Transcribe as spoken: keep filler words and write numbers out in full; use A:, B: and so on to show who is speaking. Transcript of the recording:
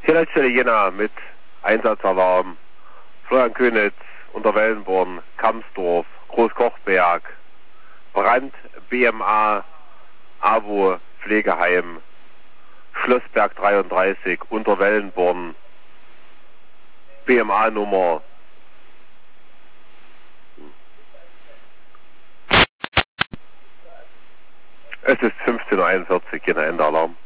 A: Hier Leitstelle Jena mit Einsatzalarm. Florian Könitz, Unterwellenborn, Kamsdorf, Großkochberg, Brand, B M A, AWO, Pflegeheim, Schlossberg dreiunddreißig, Unterwellenborn, B M A-Nummer Es ist fünfzehn Uhr einundvierzig, Jena Endalarm.